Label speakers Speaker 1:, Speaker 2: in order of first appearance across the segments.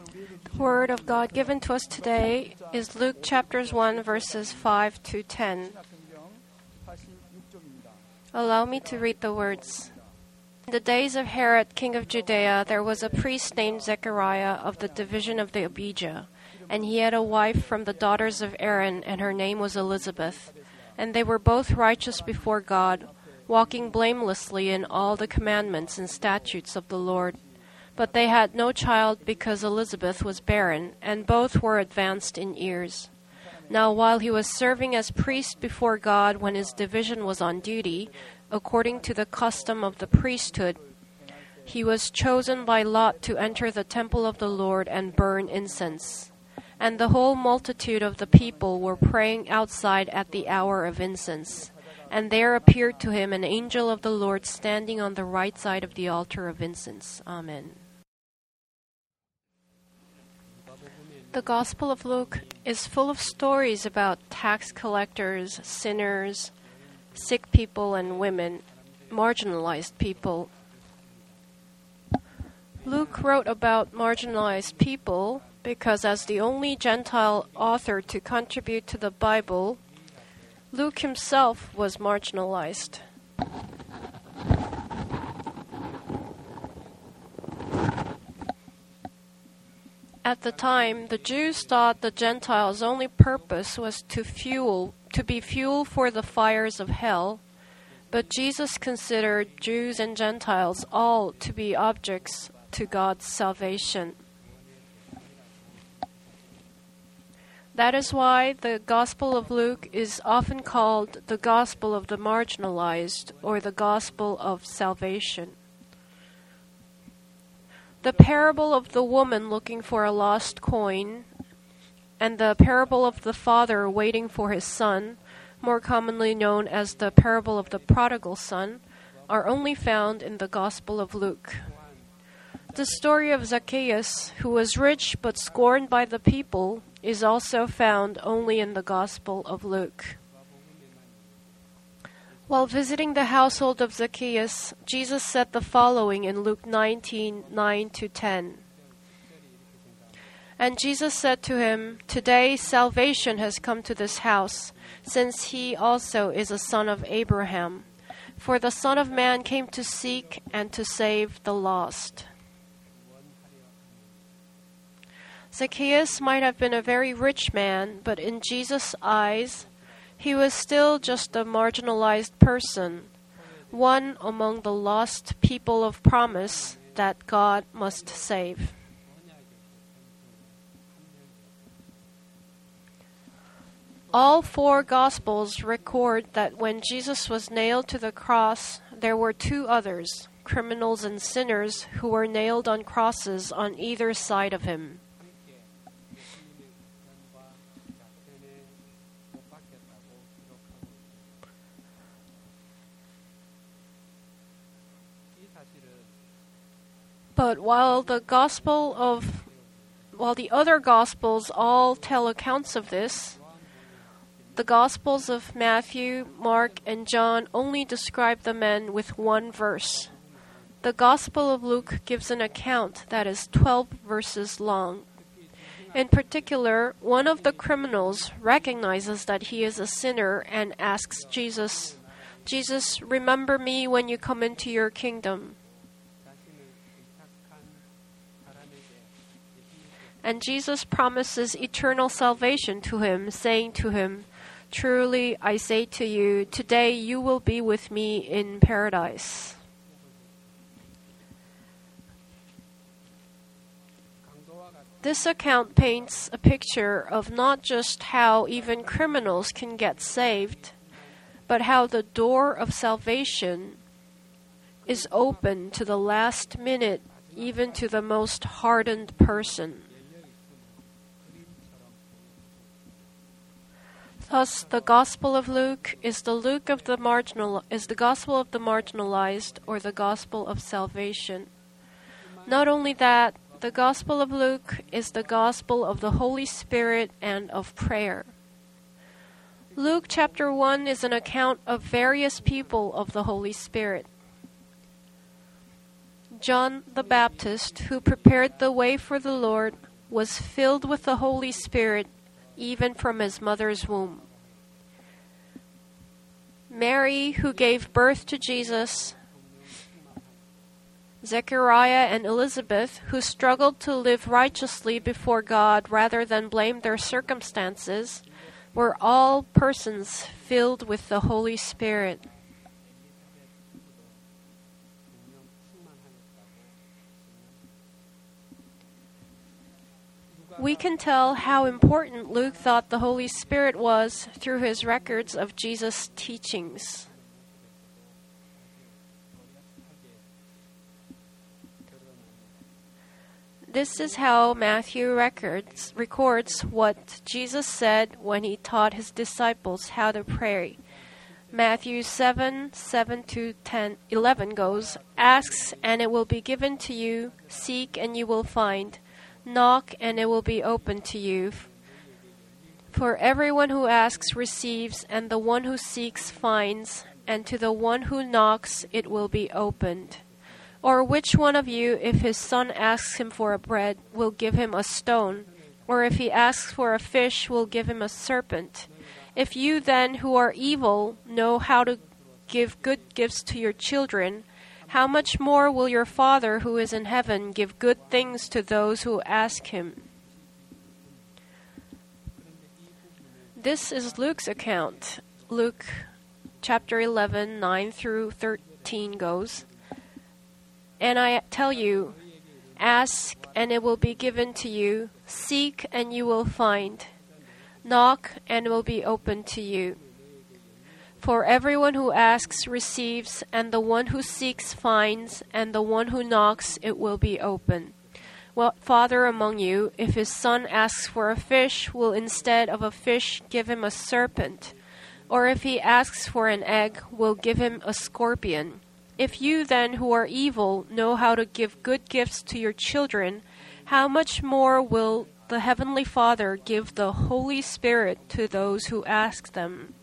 Speaker 1: The Word of God given to us today is Luke chapters 1 verses 5 to 10. Allow me to read the words. In the days of Herod, king of Judea, there was a priest named Zechariah of the division of the Abijah, and he had a wife from the daughters of Aaron, and her name was Elizabeth. And they were both righteous before God, walking blamelessly in all the commandments and statutes of the Lord. But they had no child because Elizabeth was barren, and both were advanced in years. Now while he was serving as priest before God when his division was on duty, according to the custom of the priesthood, he was chosen by lot to enter the temple of the Lord and burn incense. And the whole multitude of the people were praying outside at the hour of incense. And there appeared to him an angel of the Lord standing on the right side of the altar of incense. Amen. The Gospel of Luke is full of stories about tax collectors, sinners, sick people and women, marginalized people. Luke wrote about marginalized people because as the only Gentile author to contribute to the Bible, Luke himself was marginalized. At the time, the Jews thought the Gentiles' only purpose was to be fuel for the fires of hell, but Jesus considered Jews and Gentiles all to be objects to God's salvation. That is why the Gospel of Luke is often called the Gospel of the Marginalized or the Gospel of Salvation. The parable of the woman looking for a lost coin and the parable of the father waiting for his son, more commonly known as the parable of the prodigal son, are only found in the Gospel of Luke. The story of Zacchaeus, who was rich but scorned by the people, is also found only in the Gospel of Luke. While visiting the household of Zacchaeus, Jesus said the following in Luke 19:9-10. And Jesus said to him, "Today salvation has come to this house, since he also is a son of Abraham. For the Son of Man came to seek and to save the lost." Zacchaeus might have been a very rich man, but in Jesus' eyes, he was still just a marginalized person, one among the lost people of promise that God must save. All four Gospels record that when Jesus was nailed to the cross, there were two others, criminals and sinners, who were nailed on crosses on either side of him. But while the other Gospels all tell accounts of this, the Gospels of Matthew, Mark, and John only describe the men with one verse. The Gospel of Luke gives an account that is 12 verses long. In particular, one of the criminals recognizes that he is a sinner and asks Jesus, "Jesus, remember me when you come into your kingdom." And Jesus promises eternal salvation to him, saying to him, "Truly I say to you, today you will be with me in paradise." This account paints a picture of not just how even criminals can get saved, but how the door of salvation is open to the last minute, even to the most hardened person. Thus, the Gospel of Luke is the Gospel of the marginalized, or the Gospel of salvation. Not only that, the Gospel of Luke is the Gospel of the Holy Spirit and of prayer. Luke chapter 1 is an account of various people of the Holy Spirit. John the Baptist, who prepared the way for the Lord, was filled with the Holy Spirit even from his mother's womb. Mary, who gave birth to Jesus, Zechariah and Elizabeth, who struggled to live righteously before God rather than blame their circumstances, were all persons filled with the Holy Spirit. We can tell how important Luke thought the Holy Spirit was through his records of Jesus' teachings. This is how Matthew records what Jesus said when he taught his disciples how to pray. Matthew 7:7-11 goes, "Ask and it will be given to you, seek and you will find, knock and it will be opened to you. For everyone who asks receives, and the one who seeks finds, and to the one who knocks it will be opened. Or which one of you, if his son asks him for a bread, will give him a stone? Or if he asks for a fish, will give him a serpent? If you then, who are evil, know how to give good gifts to your children, how much more will your Father who is in heaven give good things to those who ask him?" This is Luke's account. Luke chapter 11, 9-13 goes, "And I tell you, ask and it will be given to you, seek and you will find, knock and it will be opened to you. For everyone who asks receives, and the one who seeks finds, and the one who knocks it will be open. What father among you, if his son asks for a fish, will instead of a fish give him a serpent? Or if he asks for an egg, will give him a scorpion? If you then, who are evil, know how to give good gifts to your children, how much more will the Heavenly Father give the Holy Spirit to those who ask them?"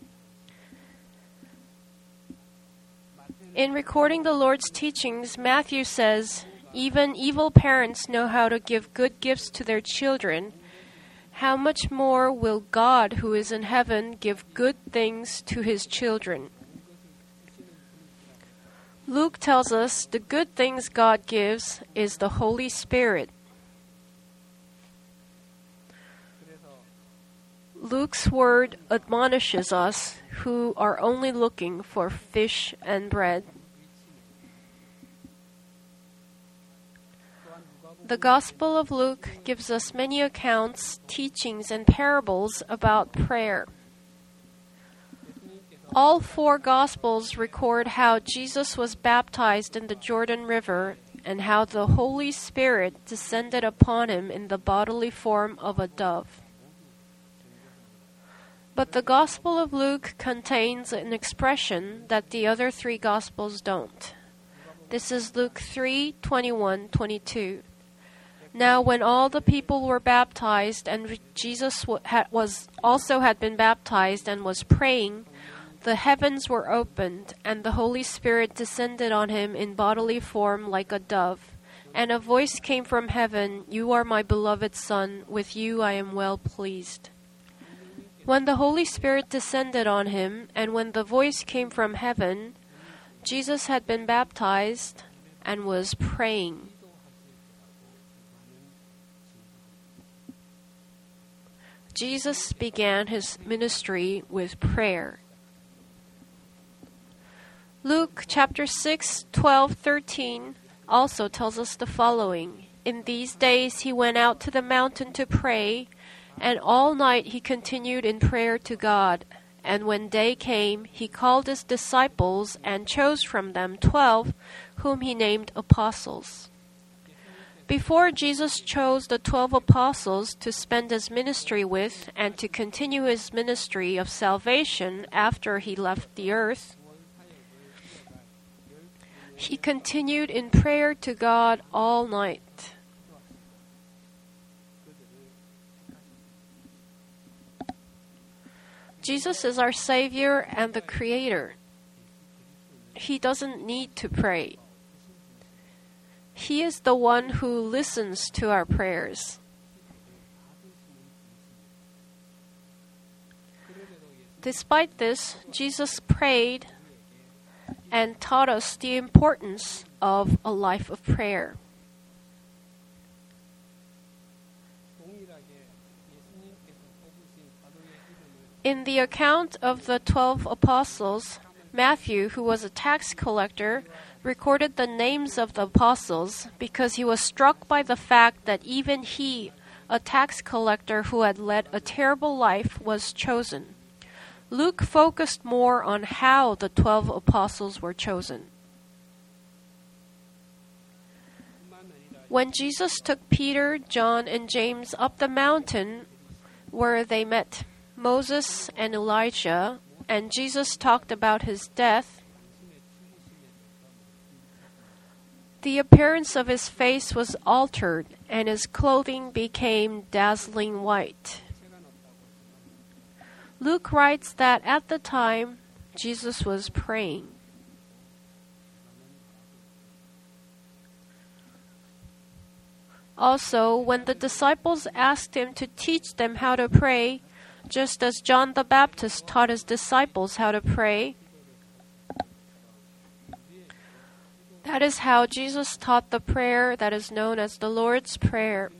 Speaker 1: In recording the Lord's teachings, Matthew says, "Even evil parents know how to give good gifts to their children. How much more will God, who is in heaven, give good things to his children?" Luke tells us the good things God gives is the Holy Spirit. Luke's word admonishes us who are only looking for fish and bread. The Gospel of Luke gives us many accounts, teachings, and parables about prayer. All four Gospels record how Jesus was baptized in the Jordan River and how the Holy Spirit descended upon him in the bodily form of a dove. But the Gospel of Luke contains an expression that the other three Gospels don't. This is Luke 3:21-22. "Now when all the people were baptized, and Jesus had been baptized and was praying, the heavens were opened, and the Holy Spirit descended on him in bodily form like a dove. And a voice came from heaven, 'You are my beloved Son, with you I am well pleased.' When the Holy Spirit descended on him, and when the voice came from heaven, Jesus had been baptized and was praying. Jesus began his ministry with prayer. Luke chapter 6, 12, 13 also tells us the following. "In these days he went out to the mountain to pray, and all night he continued in prayer to God. And when day came, he called his disciples and chose from them 12, whom he named apostles." Before Jesus chose the 12 apostles to spend his ministry with and to continue his ministry of salvation after he left the earth, he continued in prayer to God all night. Jesus is our Savior and the Creator. He doesn't need to pray. He is the one who listens to our prayers. Despite this, Jesus prayed and taught us the importance of a life of prayer. In the account of the 12 apostles, Matthew, who was a tax collector, recorded the names of the apostles because he was struck by the fact that even he, a tax collector who had led a terrible life, was chosen. Luke focused more on how the 12 apostles were chosen. When Jesus took Peter, John, and James up the mountain where they met Moses and Elijah, and Jesus talked about his death, the appearance of his face was altered, and his clothing became dazzling white. Luke writes that at the time, Jesus was praying. Also, when the disciples asked him to teach them how to pray, just as John the Baptist taught his disciples how to pray, that is how Jesus taught the prayer that is known as the Lord's Prayer.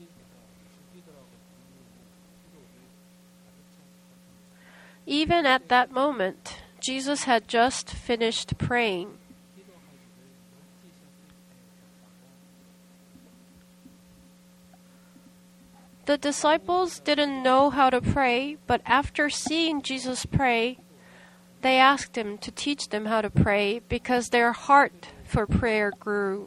Speaker 1: Even at that moment, Jesus had just finished praying. The disciples didn't know how to pray, but after seeing Jesus pray, they asked him to teach them how to pray because their heart for prayer grew.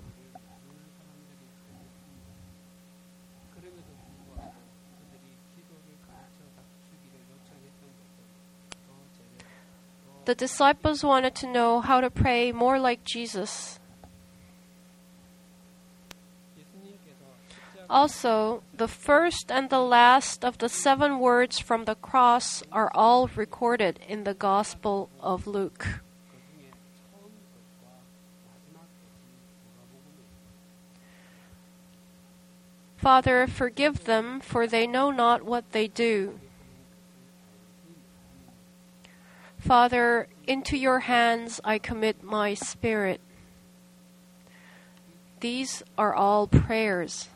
Speaker 1: The disciples wanted to know how to pray more like Jesus. Also, the first and the last of the 7 words from the cross are all recorded in the Gospel of Luke. Father, forgive them, for they know not what they do. Father, into your hands I commit my spirit. These are all prayers.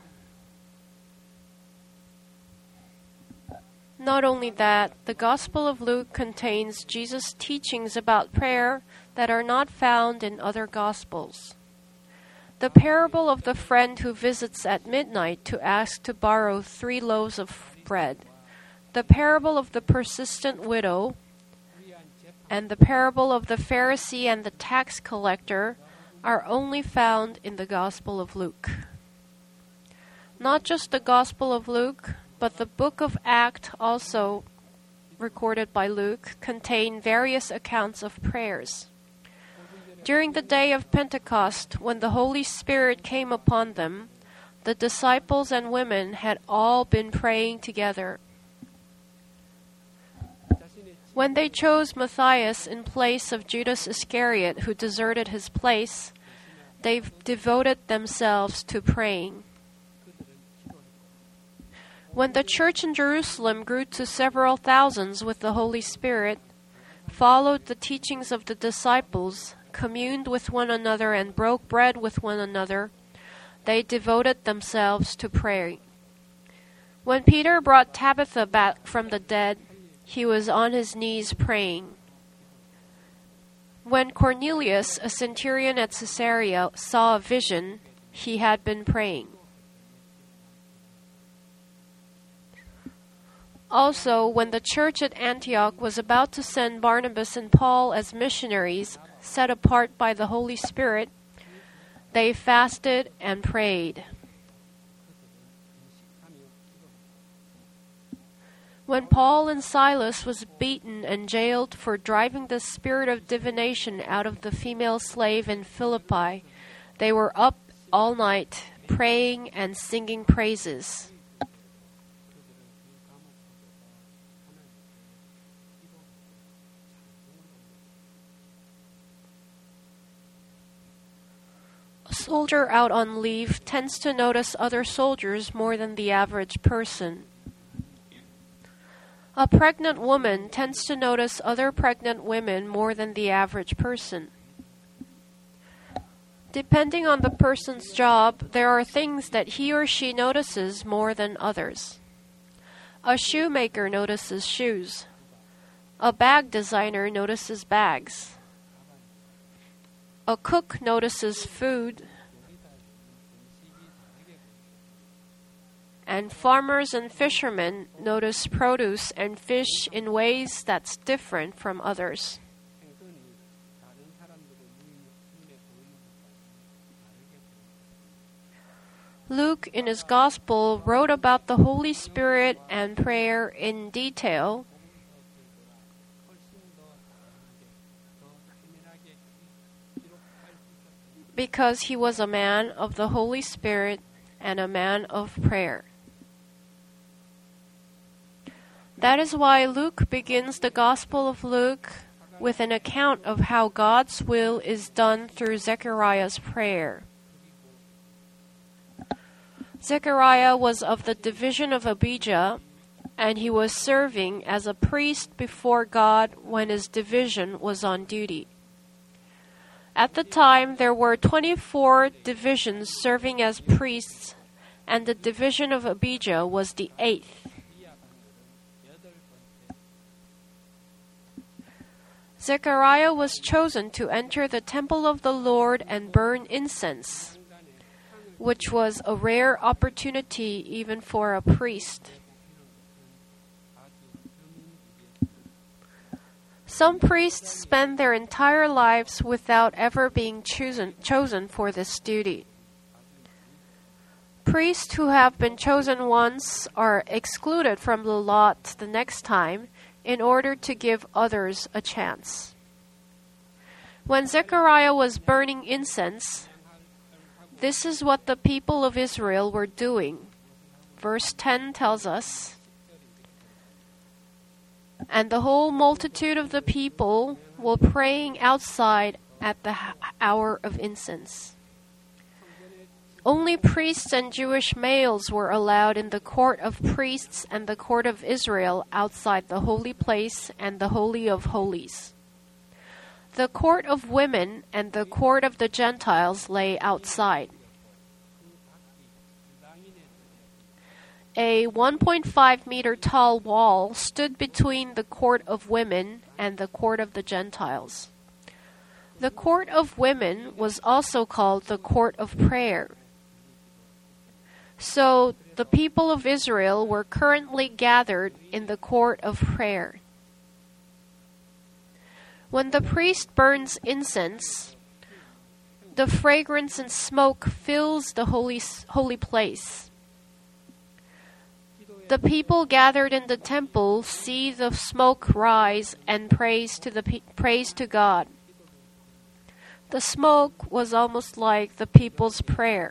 Speaker 1: Not only that, the Gospel of Luke contains Jesus' teachings about prayer that are not found in other Gospels. The parable of the friend who visits at midnight to ask to borrow 3 loaves of bread, the parable of the persistent widow, and the parable of the Pharisee and the tax collector are only found in the Gospel of Luke. Not just the Gospel of Luke, but the book of Acts, also recorded by Luke, contain various accounts of prayers. During the day of Pentecost, when the Holy Spirit came upon them, the disciples and women had all been praying together. When they chose Matthias in place of Judas Iscariot, who deserted his place, they devoted themselves to praying. When the church in Jerusalem grew to several thousands with the Holy Spirit, followed the teachings of the disciples, communed with one another, and broke bread with one another, they devoted themselves to prayer. When Peter brought Tabitha back from the dead, he was on his knees praying. When Cornelius, a centurion at Caesarea, saw a vision, he had been praying. Also, when the church at Antioch was about to send Barnabas and Paul as missionaries, set apart by the Holy Spirit, they fasted and prayed. When Paul and Silas was beaten and jailed for driving the spirit of divination out of the female slave in Philippi, they were up all night praying and singing praises. A soldier out on leave tends to notice other soldiers more than the average person. A pregnant woman tends to notice other pregnant women more than the average person. Depending on the person's job, there are things that he or she notices more than others. A shoemaker notices shoes. A bag designer notices bags. A cook notices food. And farmers and fishermen notice produce and fish in ways that's different from others. Luke, in his Gospel, wrote about the Holy Spirit and prayer in detail, because he was a man of the Holy Spirit and a man of prayer. That is why Luke begins the Gospel of Luke with an account of how God's will is done through Zechariah's prayer. Zechariah was of the division of Abijah, and he was serving as a priest before God when his division was on duty. At the time, there were 24 divisions serving as priests, and the division of Abijah was the 8th. Zechariah was chosen to enter the temple of the Lord and burn incense, which was a rare opportunity even for a priest. Some priests spend their entire lives without ever being chosen for this duty. Priests who have been chosen once are excluded from the lot the next time in order to give others a chance. When Zechariah was burning incense, this is what the people of Israel were doing. Verse 10 tells us, "And the whole multitude of the people were praying outside at the hour of incense." Only priests and Jewish males were allowed in the court of priests and the court of Israel outside the holy place and the Holy of Holies. The court of women and the court of the Gentiles lay outside. A 1.5 meter tall wall stood between the court of women and the court of the Gentiles. The court of women was also called the court of prayer. So the people of Israel were currently gathered in the court of prayer. When the priest burns incense, the fragrance and smoke fills the holy place. The people gathered in the temple see the smoke rise and praise to God. The smoke was almost like the people's prayer.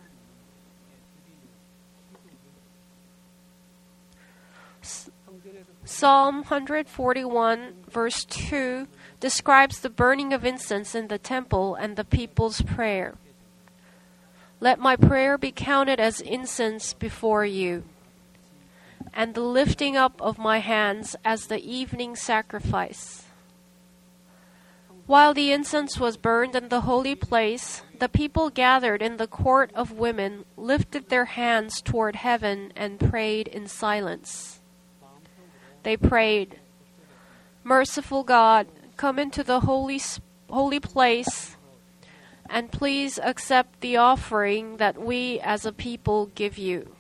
Speaker 1: Psalm 141 verse 2 describes the burning of incense in the temple and the people's prayer. "Let my prayer be counted as incense before you, and the lifting up of my hands as the evening sacrifice." While the incense was burned in the holy place, the people gathered in the court of women lifted their hands toward heaven and prayed in silence. They prayed, "Merciful God, come into the holy place, and please accept the offering that we as a people give you."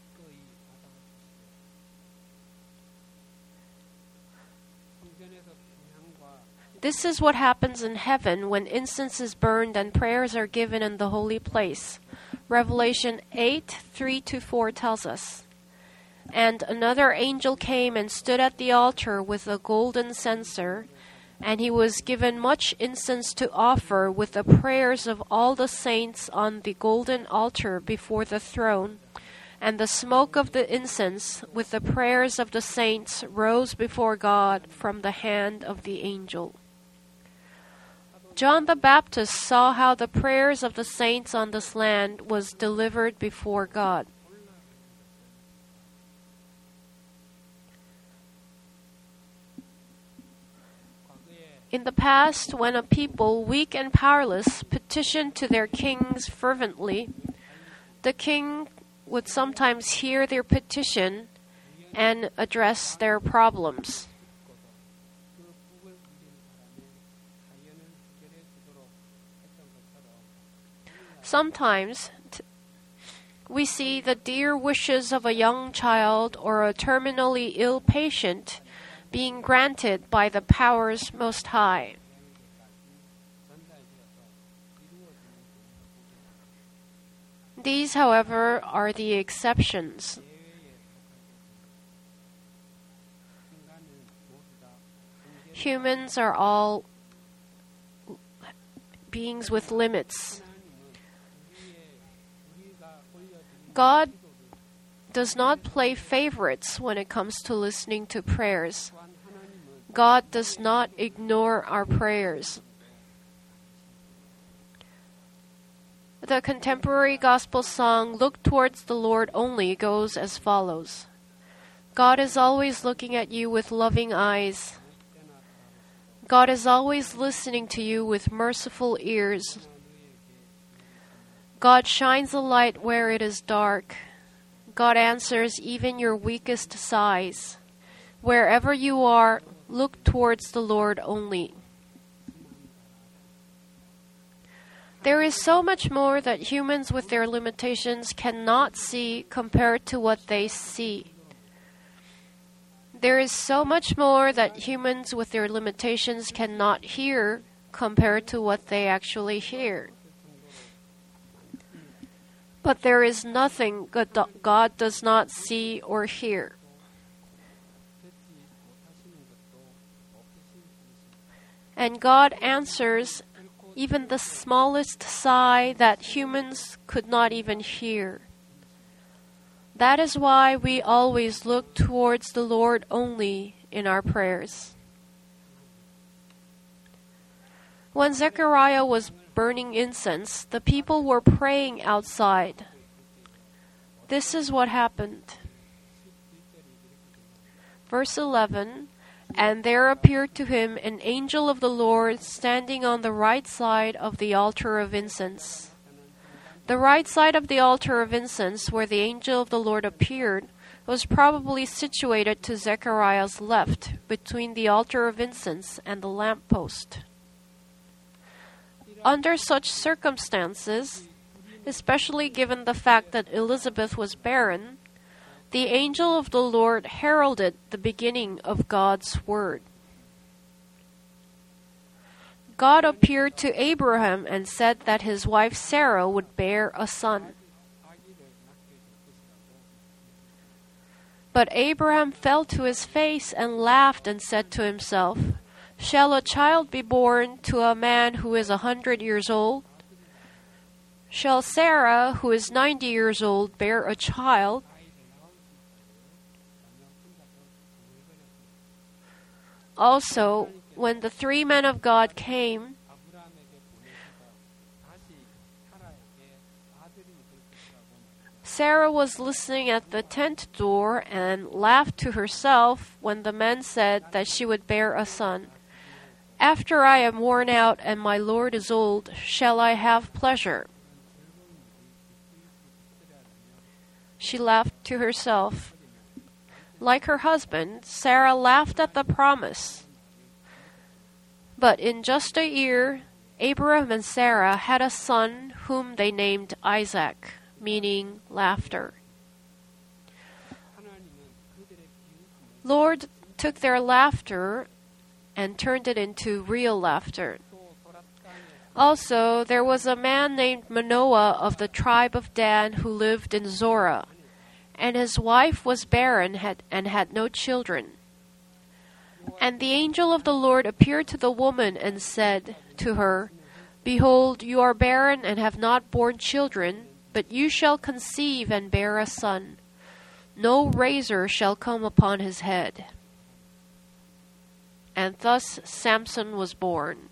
Speaker 1: This is what happens in heaven when incense is burned and prayers are given in the holy place. Revelation 8:3-4 tells us, "And another angel came and stood at the altar with a golden censer, and he was given much incense to offer with the prayers of all the saints on the golden altar before the throne. And the smoke of the incense with the prayers of the saints rose before God from the hand of the angel." John the Baptist saw how the prayers of the saints on this land was delivered before God. In the past, when a people, weak and powerless, petitioned to their kings fervently, the king would sometimes hear their petition and address their problems. Sometimes we see the dear wishes of a young child or a terminally ill patient being granted by the powers most high. These, however, are the exceptions. Humans are all beings with limits. God does not play favorites when it comes to listening to prayers. God does not ignore our prayers. The contemporary gospel song, "Look Towards the Lord Only," goes as follows. God is always looking at you with loving eyes. God is always listening to you with merciful ears. God shines a light where it is dark. God answers even your weakest sighs. Wherever you are, look towards the Lord only. There is so much more that humans with their limitations cannot see compared to what they see. There is so much more that humans with their limitations cannot hear compared to what they actually hear. But there is nothing God does not see or hear. And God answers even the smallest sigh that humans could not even hear. That is why we always look towards the Lord only in our prayers. When Zechariah was burning incense, the people were praying outside. This is what happened. Verse 11, "And there appeared to him an angel of the Lord standing on the right side of the altar of incense." The right side of the altar of incense, where the angel of the Lord appeared, was probably situated to Zechariah's left, between the altar of incense and the lamppost. Under such circumstances, especially given the fact that Elizabeth was barren, the angel of the Lord heralded the beginning of God's word. God appeared to Abraham and said that his wife Sarah would bear a son. But Abraham fell to his face and laughed and said to himself, "Shall a child be born to a man who is 100 years old? Shall Sarah, who is 90 years old, bear a child?" Also, when the three men of God came, Sarah was listening at the tent door and laughed to herself when the men said that she would bear a son. "After I am worn out and my Lord is old, shall I have pleasure?" She laughed to herself. Like her husband, Sarah laughed at the promise. But in just a year, Abraham and Sarah had a son whom they named Isaac, meaning laughter. Lord took their laughter and turned it into real laughter. Also, there was a man named Manoah of the tribe of Dan who lived in Zorah, and his wife was barren and had no children. And the angel of the Lord appeared to the woman and said to her, "Behold, you are barren and have not borne children, but you shall conceive and bear a son. No razor shall come upon his head." And thus Samson was born.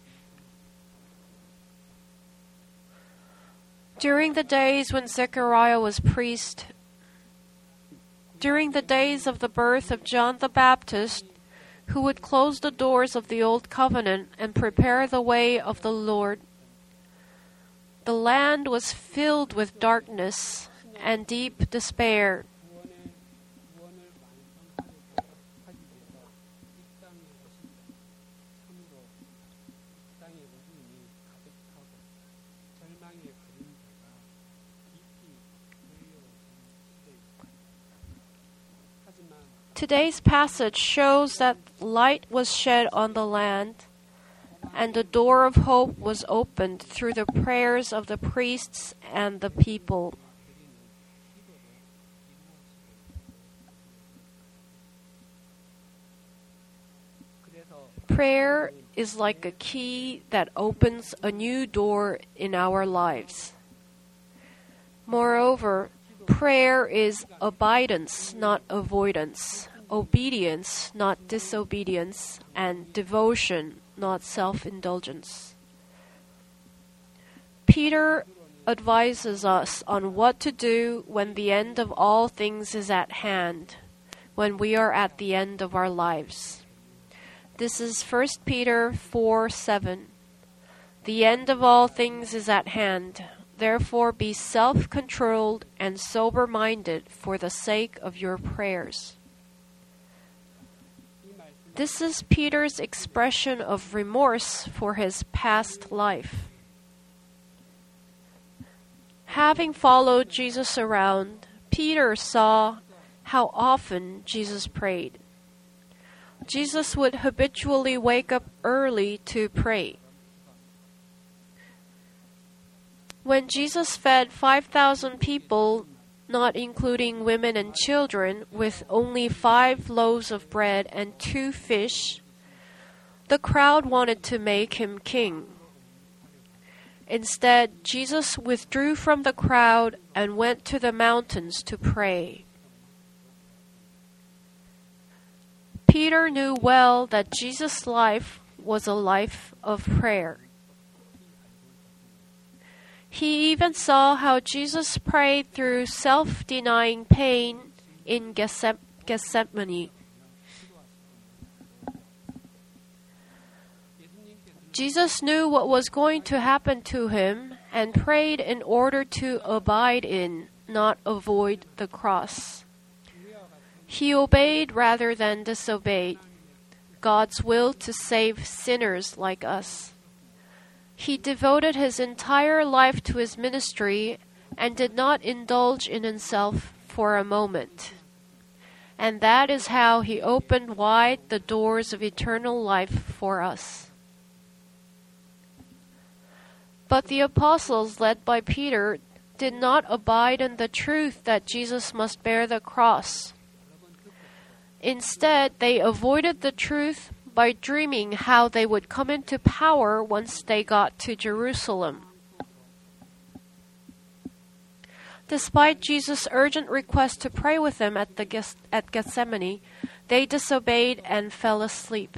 Speaker 1: During the days when Zechariah was priest, during the days of the birth of John the Baptist, who would close the doors of the old covenant and prepare the way of the Lord. The land was filled with darkness and deep despair. Today's passage shows that light was shed on the land, and the door of hope was opened through the prayers of the priests and the people. Prayer is like a key that opens a new door in our lives. Moreover, prayer is abidance, not avoidance, obedience, not disobedience, and devotion, not self-indulgence. Peter advises us on what to do when the end of all things is at hand, when we are at the end of our lives. This is 1 Peter 4:7. The end of all things is at hand. Therefore be self-controlled and sober-minded for the sake of your prayers. This is Peter's expression of remorse for his past life. Having followed Jesus around, Peter saw how often Jesus prayed. Jesus would habitually wake up early to pray. When Jesus fed 5,000 people, not including women and children, with only 5 loaves of bread and 2 fish, the crowd wanted to make him king. Instead, Jesus withdrew from the crowd and went to the mountains to pray. Peter knew well that Jesus' life was a life of prayer. He even saw how Jesus prayed through self-denying pain in Gethsemane. Jesus knew what was going to happen to him and prayed in order to abide in, not avoid, the cross. He obeyed rather than disobeyed God's will to save sinners like us. He devoted his entire life to his ministry and did not indulge in himself for a moment. And that is how he opened wide the doors of eternal life for us. But the apostles, led by Peter, did not abide in the truth that Jesus must bear the cross. Instead, they avoided the truth by dreaming how they would come into power once they got to Jerusalem. Despite Jesus' urgent request to pray with them at Gethsemane, they disobeyed and fell asleep.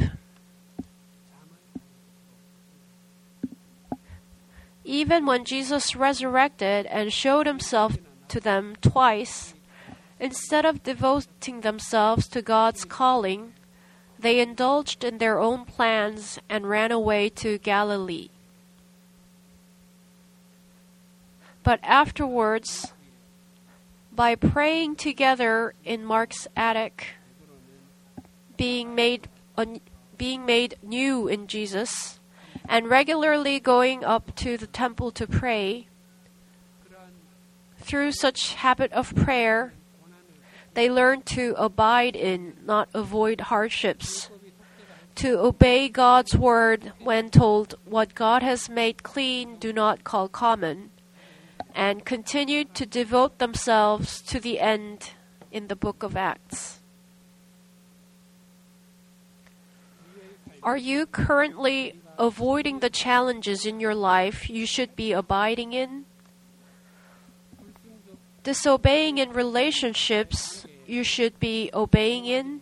Speaker 1: Even when Jesus resurrected and showed himself to them twice, instead of devoting themselves to God's calling, they indulged in their own plans and ran away to Galilee. But afterwards, by praying together in Mark's attic, being made new in Jesus, and regularly going up to the temple to pray, through such habit of prayer, they learned to abide in, not avoid hardships, to obey God's word when told, "What God has made clean, do not call common," and continued to devote themselves to the end in the book of Acts. Are you currently avoiding the challenges in your life you should be abiding in? Disobeying in relationships you should be obeying in?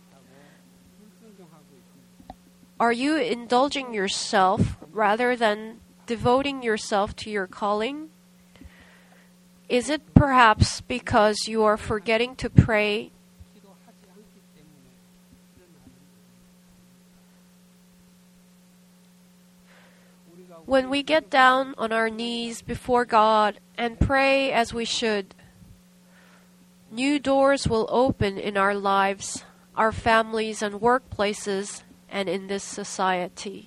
Speaker 1: Are you indulging yourself rather than devoting yourself to your calling? Is it perhaps because you are forgetting to pray? When we get down on our knees before God and pray as we should, new doors will open in our lives, our families and workplaces, and in this society.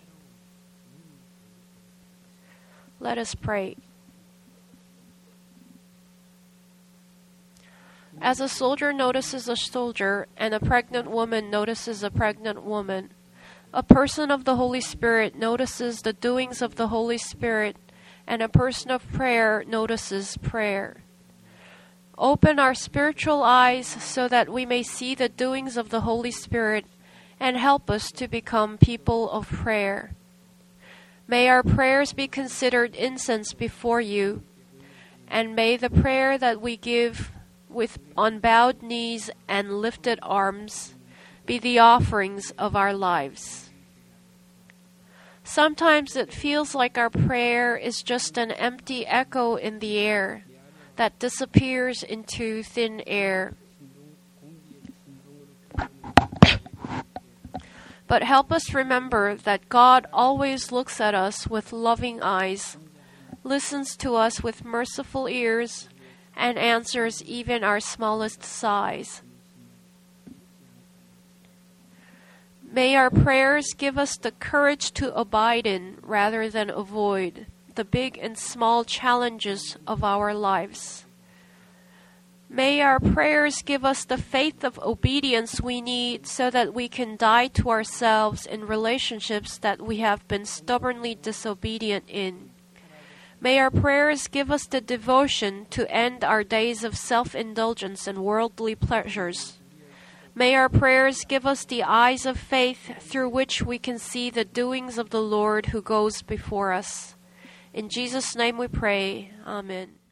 Speaker 1: Let us pray. As a soldier notices a soldier, and a pregnant woman notices a pregnant woman, a person of the Holy Spirit notices the doings of the Holy Spirit, and a person of prayer notices prayer. Open our spiritual eyes so that we may see the doings of the Holy Spirit, and help us to become people of prayer. May our prayers be considered incense before you, and may the prayer that we give on bowed knees and lifted arms be the offerings of our lives. Sometimes it feels like our prayer is just an empty echo in the air that disappears into thin air. But help us remember that God always looks at us with loving eyes, listens to us with merciful ears, and answers even our smallest sighs. May our prayers give us the courage to abide in rather than avoid the big and small challenges of our lives. May our prayers give us the faith of obedience we need so that we can die to ourselves in relationships that we have been stubbornly disobedient in. May our prayers give us the devotion to end our days of self-indulgence and worldly pleasures. May our prayers give us the eyes of faith through which we can see the doings of the Lord who goes before us. In Jesus' name we pray. Amen.